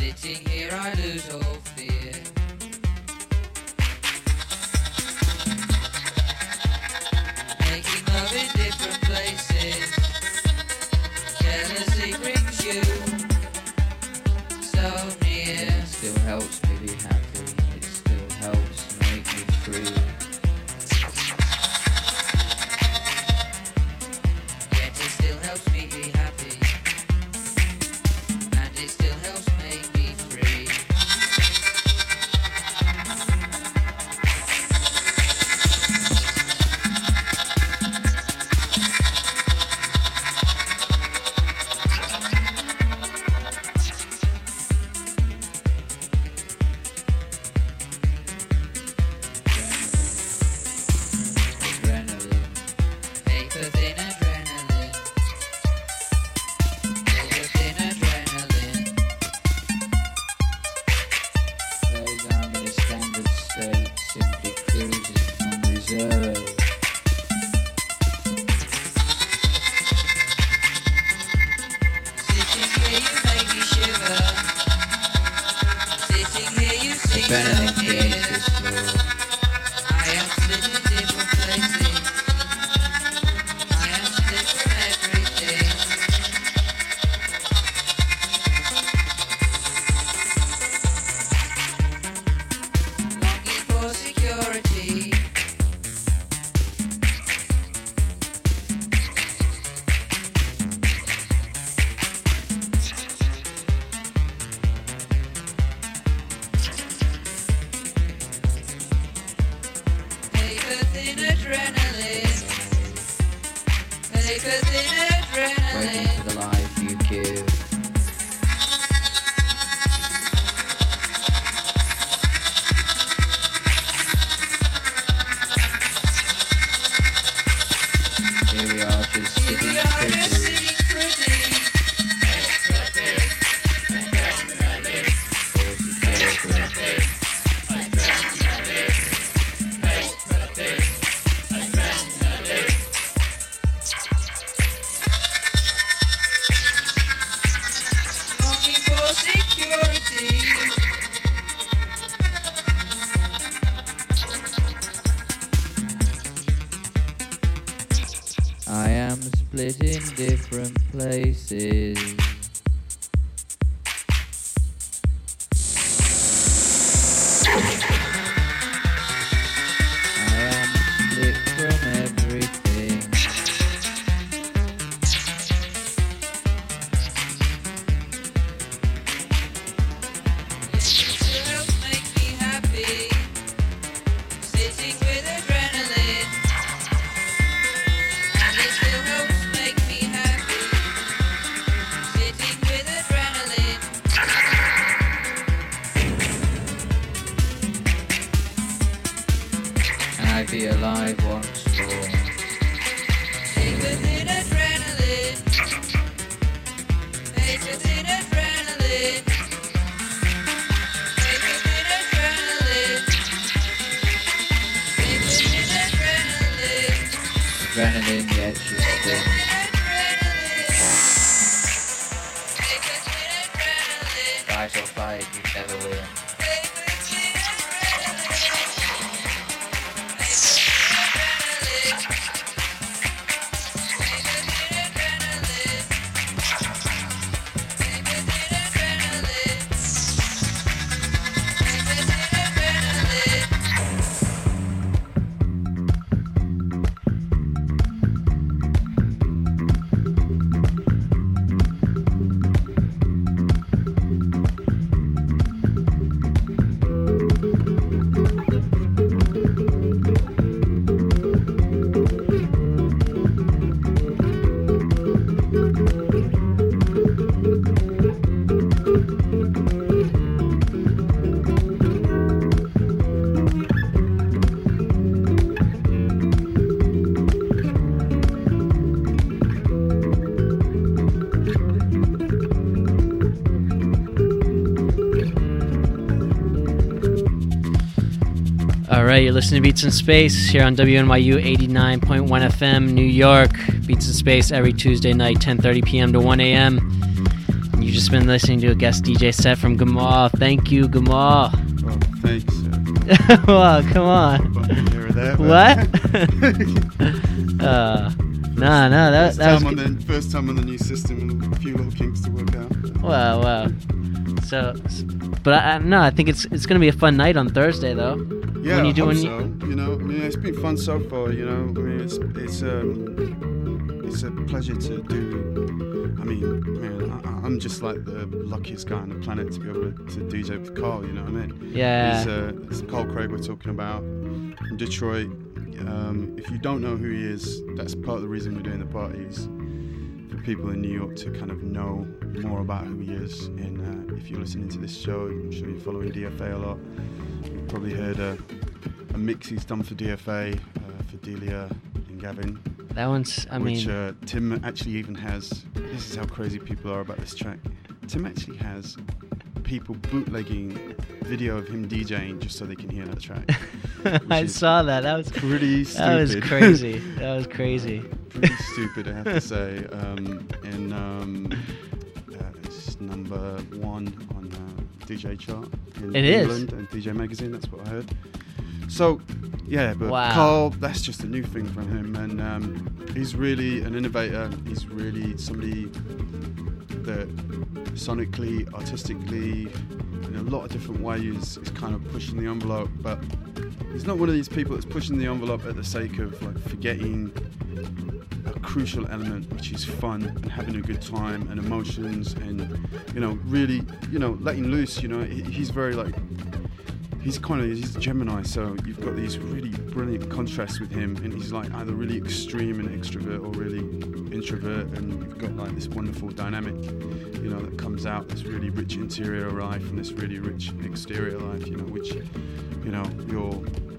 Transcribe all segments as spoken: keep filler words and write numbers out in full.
Sitting here I lose all fear. Making love in different places. Jealousy brings you so near. It still helps me be happy. It still helps make me free. Yet it still helps me be happy. And it still helps make me free. Adrenaline. Paper thin adrenaline. Paper thin adrenaline. Days I'm in a standard state, simply cruising on reserve. Sitting here you make me shiver. Sitting here you see so Adrenaline near. creates this law. I am split in different places. I am split from everything. Longing for security. Paper thin adrenaline. Paper thin Waiting adrenaline. for the life you give. Here we are, just Here sitting we are just pretty. sitting pretty. Longing for security. I am split in different places. I am split from everything. It still helps make me happy. Sitting with adrenaline. And it still helps make me happy. Sitting with adrenaline. And I'd be alive once more. Paper thin adrenaline. Paper thin adrenaline. Paper thin adrenaline. Paper thin adrenaline. Adrenaline, yes, you Paper spin. thin adrenaline. Paper thin adrenaline. Fight or flight, you never win. Paper thin adrenaline. Paper thin adrenaline. Paper thin adrenaline. Paper thin adrenaline. Paper thin adrenaline. All right, you're listening to Beats in Space here on W N Y U eighty-nine point one F M, New York. Beats in Space every Tuesday night, ten thirty p.m. to one a.m. You just just been listening to a guest D J set from Gamal. Thank you, Gamal. Oh, thanks. Wow, come on. Here or there, What? uh, nah, nah, that, first, that was time on good. the, first time on the new system and a few little kinks to work out. Wow, wow. So, but I, I, no, I think it's it's gonna be a fun night on Thursday, though. Yeah, when you I do, hope when so. You know, I mean, it's been fun so far. You know, I mean, it's it's um, it's a pleasure to do. I mean, man, I, I'm just like the luckiest guy on the planet to be able to, to D J with Carl. You know what I mean? Yeah. He's, uh, it's Carl Craig we're talking about from Detroit. Um, if you don't know who he is, that's part of the reason we're doing the parties. For people in New York to kind of know more about who he is. And uh, if you're listening to this show, I'm sure you're following D F A a lot. You've probably heard a, a mix he's done for D F A, uh, for Delia and Gavin. That one's, I which mean, uh, Tim actually even has. This is how crazy people are about this track. Tim actually has people bootlegging video of him DJing just so they can hear that track. I saw that. That was pretty stupid. That was crazy. That was crazy. Pretty stupid, I have to say. Um, and um, uh, it's number one on uh, D J chart in It is. England and D J Magazine. That's what I heard. So, yeah, but Wow. Carl, that's just a new thing from him, and um, he's really an innovator. He's really somebody that sonically, artistically, in a lot of different ways is kind of pushing the envelope, but he's not one of these people that's pushing the envelope at the sake of like forgetting a crucial element, which is fun and having a good time and emotions and, you know, really, you know, letting loose. You know, he, he's very like, he's kind of, he's a Gemini, so you've got these really brilliant contrasts with him, and he's like either really extreme and extrovert or really introvert, and you've got like this wonderful dynamic, you know, that comes out, this really rich interior life and this really rich exterior life, you know, which, you know, you're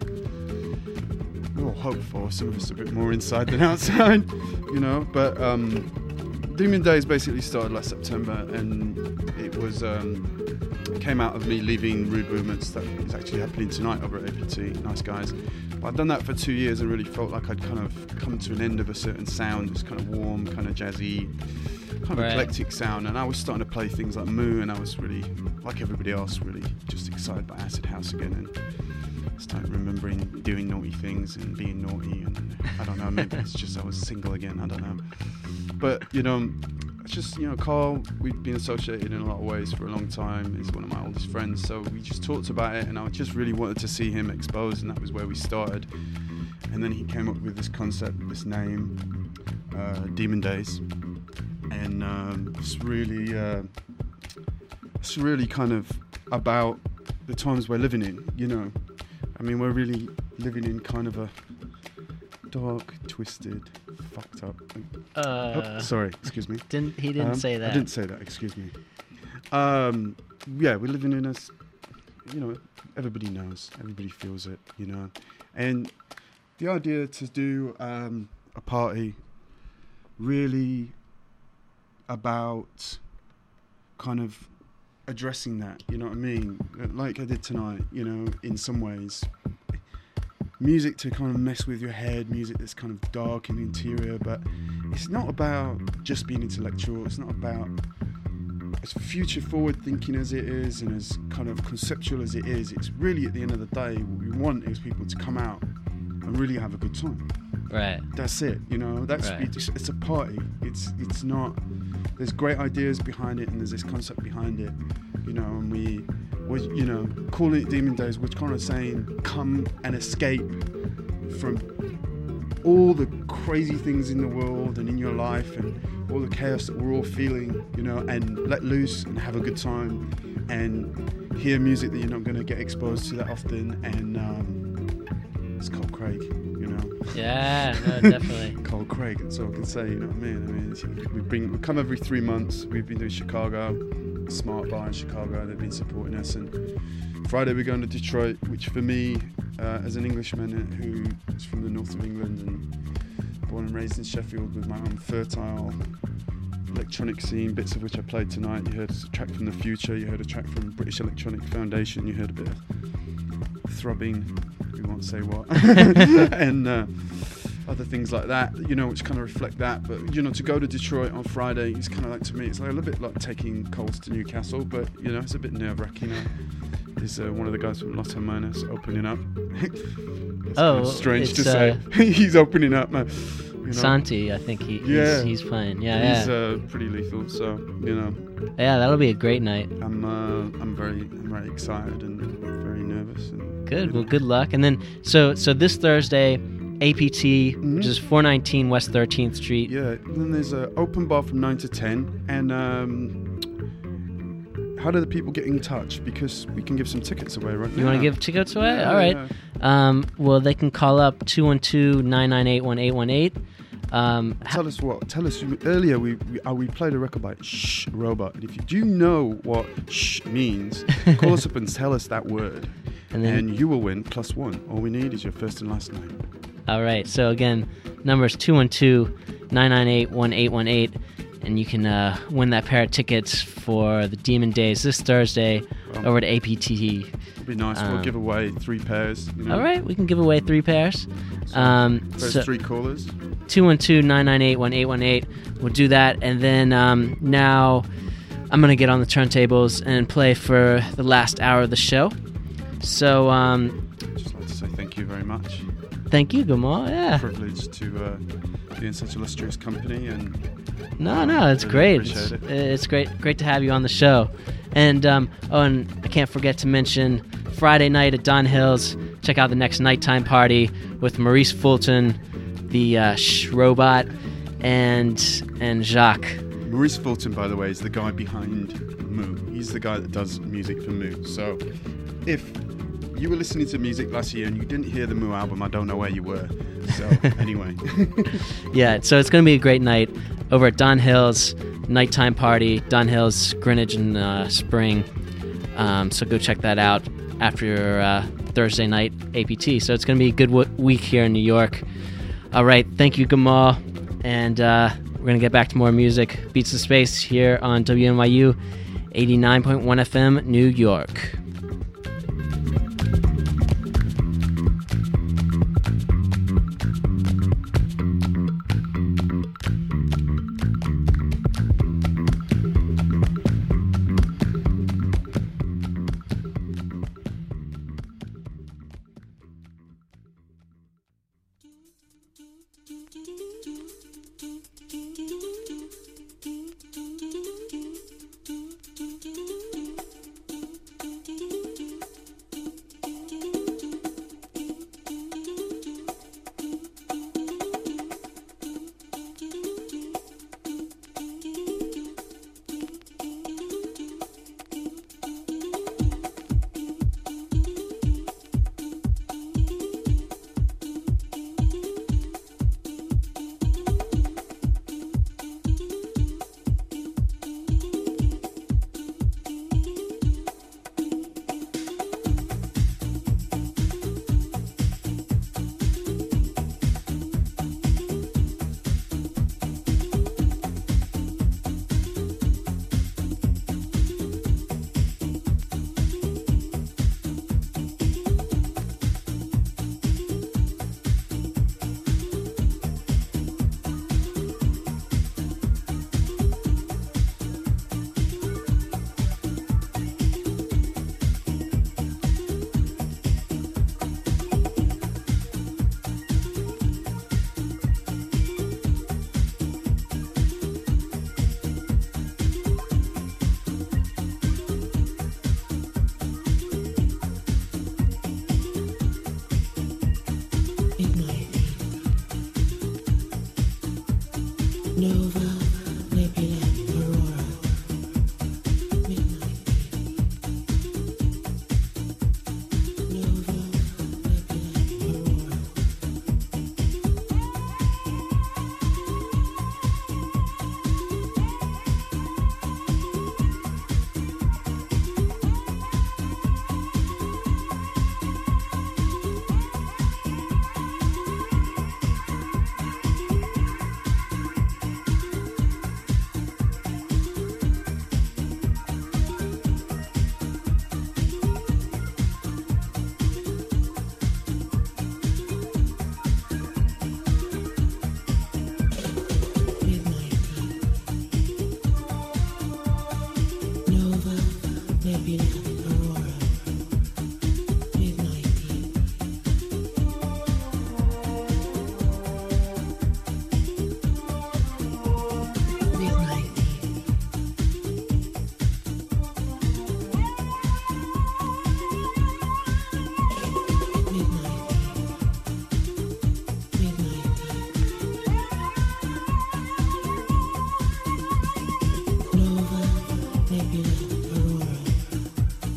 we all hope for. Some of us a bit more inside than outside, you know. But um, Demon Days basically started last September, and it was um, came out of me leaving Rude Movements. That is actually happening tonight over at A P T. Nice guys. But I'd done that for two years and really felt like I'd kind of come to an end of a certain sound. It's kind of warm, kind of jazzy, kind of Right. eclectic sound. And I was starting to play things like Moo, and I was really, like everybody else, really just excited by acid house again. And started remembering doing naughty things and being naughty, and I don't know, maybe it's just I was single again, I don't know. But, you know, it's just, you know, Carl, we've been associated in a lot of ways for a long time. He's one of my oldest friends, so we just talked about it, and I just really wanted to see him exposed, and that was where we started. And then he came up with this concept, this name, uh, Demon Days, and um, it's really, uh, it's really kind of about the times we're living in, you know. I mean, we're really living in kind of a dark, twisted, fucked up. Uh, oh, sorry, excuse me. Didn't he didn't Um, say that? I didn't say that. Excuse me. Um, yeah, we're living in a, s- you know, everybody knows, everybody feels it, you know, and the idea to do um, a party really about kind of addressing that, you know what I mean? Like I did tonight, you know, in some ways. Music to kind of mess with your head, music that's kind of dark and interior, but it's not about just being intellectual, it's not about as future forward thinking as it is and as kind of conceptual as it is. It's really, at the end of the day, what we want is people to come out and really have a good time. Right. That's it, you know, that's Right. it's, it's a party. It's it's not, there's great ideas behind it and there's this concept behind it, you know, and we, we you know, calling it Demon Days, we're kind of saying come and escape from all the crazy things in the world and in your life and all the chaos that we're all feeling, you know, and let loose and have a good time and hear music that you're not going to get exposed to that often. And um, it's Carl Craig, you know. Yeah, no, definitely. Carl Craig, that's all I can say, you know what I mean? I mean, it's, we bring, we come every three months. We've been doing Chicago, Smart Bar in Chicago. They've been supporting us. And Friday we're going to Detroit, which for me, uh, as an Englishman who is from the north of England and born and raised in Sheffield with my own fertile electronic scene, bits of which I played tonight. You heard a track from The Future, you heard a track from British Electronic Foundation, you heard a bit of throbbing, we won't say what. and uh, other things like that, you know, which kind of reflect that. But, you know, to go to Detroit on Friday, it's kind of like, to me, it's like a little bit like taking Coles to Newcastle, but, you know, it's a bit nerve-wracking. You know? Is uh, one of the guys from Lotto Minus opening up. It's Oh, kind of strange it's, to say. uh, He's opening up, man. You know? Santi, I think he, Yeah. he's, he's playing. Yeah, He's yeah. uh, pretty lethal, so, you know, Yeah, that'll be a great night. I'm uh, I'm very I'm very excited and very nervous. And, Good. you Well, know. good luck. And then, so so this Thursday, A P T, Mhm. which is four nineteen West thirteenth Street. Yeah, and then there's an open bar from nine to ten. And um, how do the people get in touch? Because we can give some tickets away right now. You want to give tickets away? Yeah, All right. yeah. Um, well, they can call up two one two, nine nine eight, one eight one eight. Um, ha- Tell us what. Tell us. Earlier we we, uh, we played a record by Shh Robot. And if you do you know what Shh means, call us up and tell us that word, and then, and you will win plus one. All we need is your first and last name. all right. So again, number is two one two, nine nine eight, one eight one eight, and you can uh, win that pair of tickets for the Demon Days this Thursday Well, over at A P T. it'd be nice. um, we'll give away three pairs. You know, All right, we can give away three pairs. So, Um, first so three callers. two one two, nine nine eight, one eight one eight. We'll do that, and then um, now I'm gonna get on the turntables and play for the last hour of the show. So um, I'd just like to say thank you very much. thank you, Gamal. Yeah. Privileged to uh, be in such illustrious company, and No, no, it's Really great. appreciate It's, it. it's great, great to have you on the show. And um, oh, and I can't forget to mention Friday night at Don Hills. Check out the next nighttime party with Maurice Fulton, the uh, Shh Robot, and and Jacques. Maurice Fulton, by the way, is the guy behind Moo. He's the guy that does music for Moo. So, if you were listening to music last year and you didn't hear the Moo album, I don't know where you were. So, anyway. Yeah, so it's going to be a great night over at Don Hills, nighttime party, Don Hills, Greenwich and uh, Spring. Um, so go check that out after your uh, Thursday night A P T. So it's going to be a good w- week here in New York. All right, thank you, Gamal. And uh, we're going to get back to more music. Beats of Space here on W N Y U eighty-nine point one F M, New York. Nova, Nebula, Aurora. Midnight. Nova, Nebula, Aurora. Nebula, Aurora, Midnight Deep. Midnight Deep. Midnight Deep. Midnight Deep. Nova, Nebula, Aurora,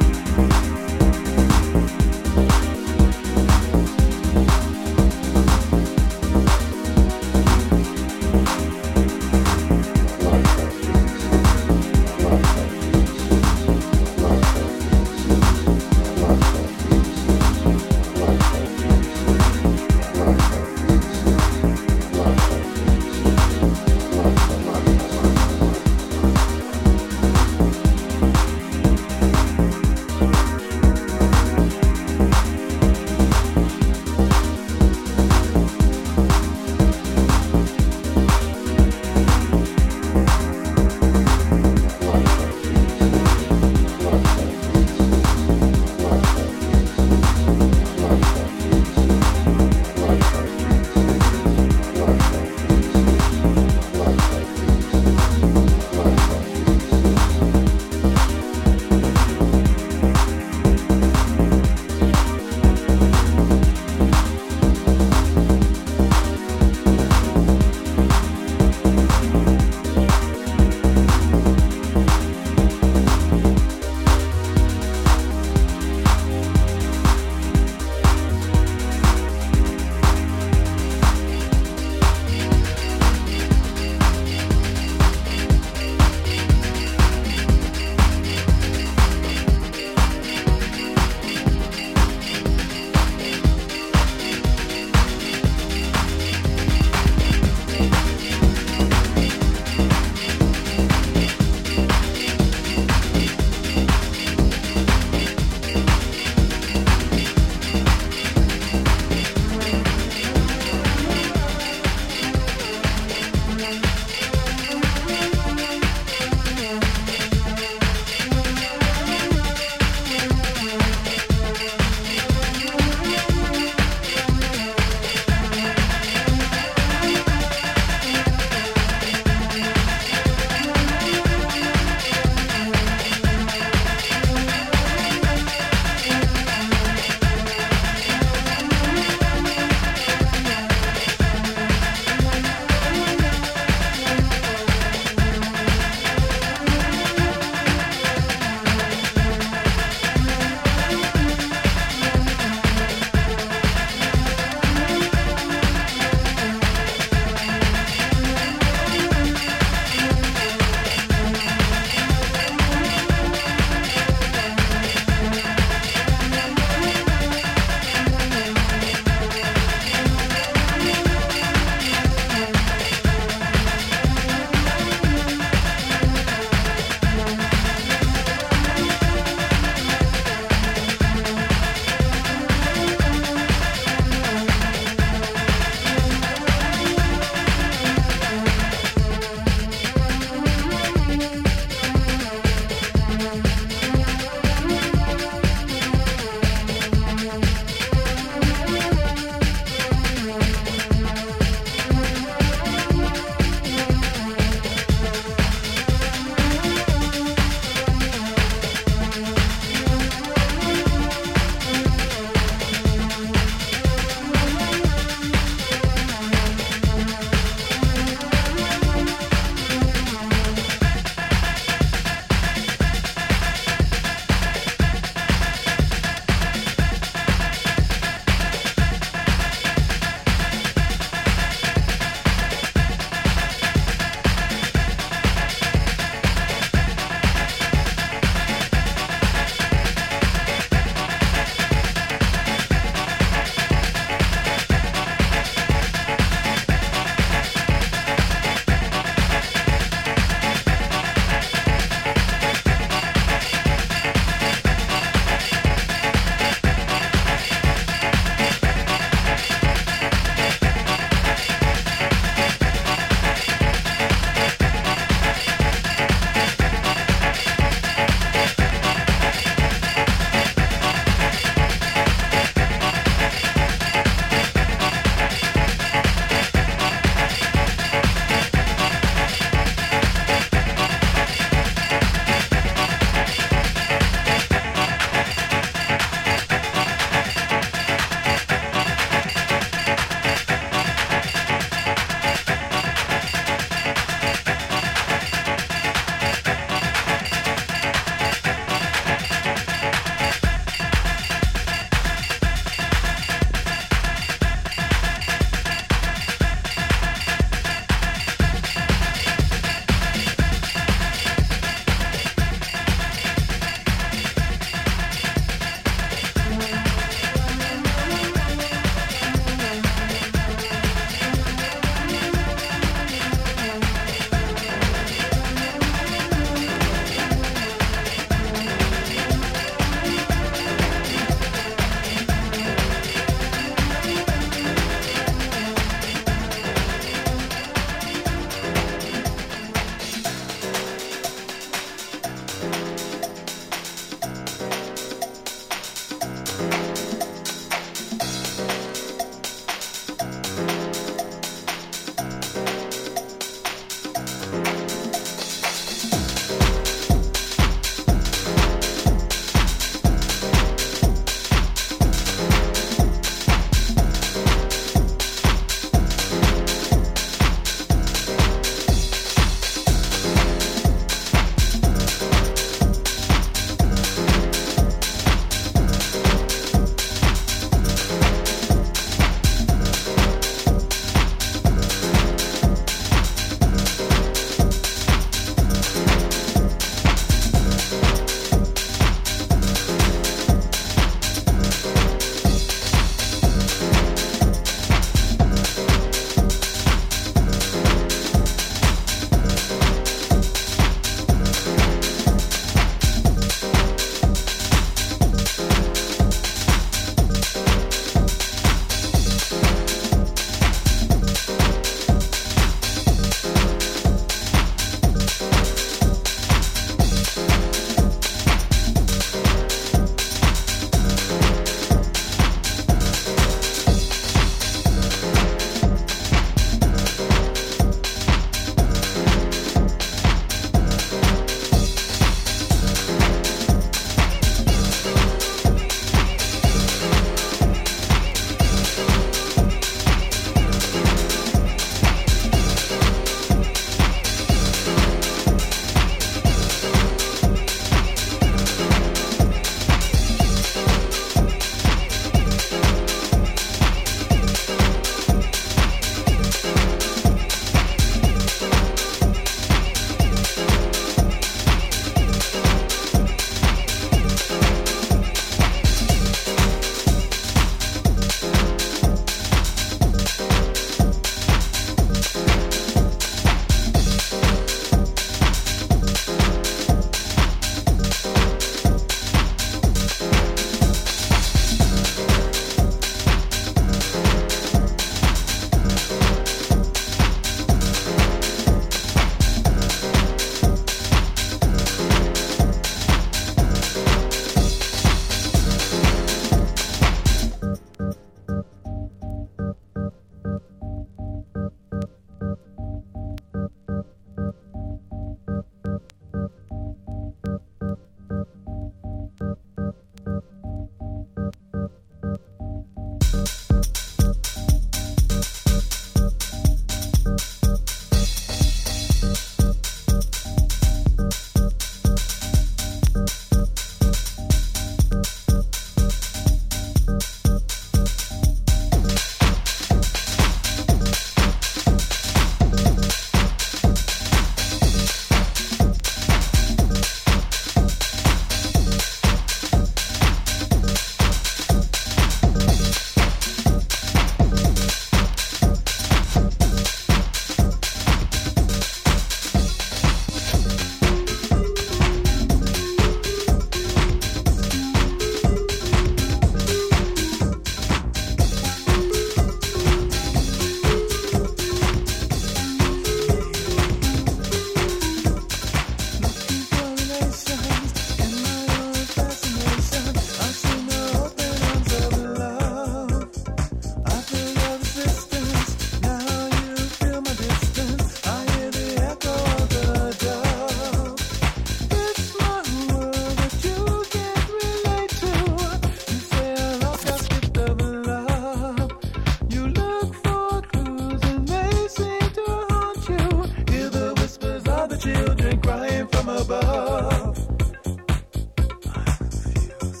from above. I'm confused.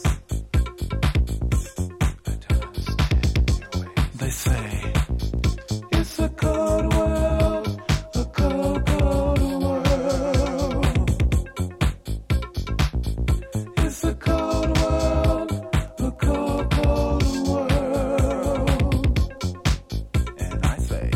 I don't understand your ways. They say it's a cold world, a cold, cold world. It's a cold world, a cold, cold world. And I say,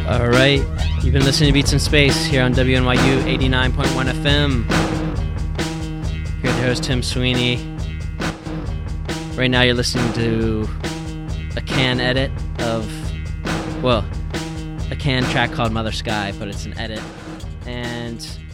All right, you've been listening to Beats in Space here on W N Y U eighty-nine point one F M. Here to host Tim Sweeney. Right now you're listening to a Can edit of, well, a Can track called Mother Sky, but it's an edit. And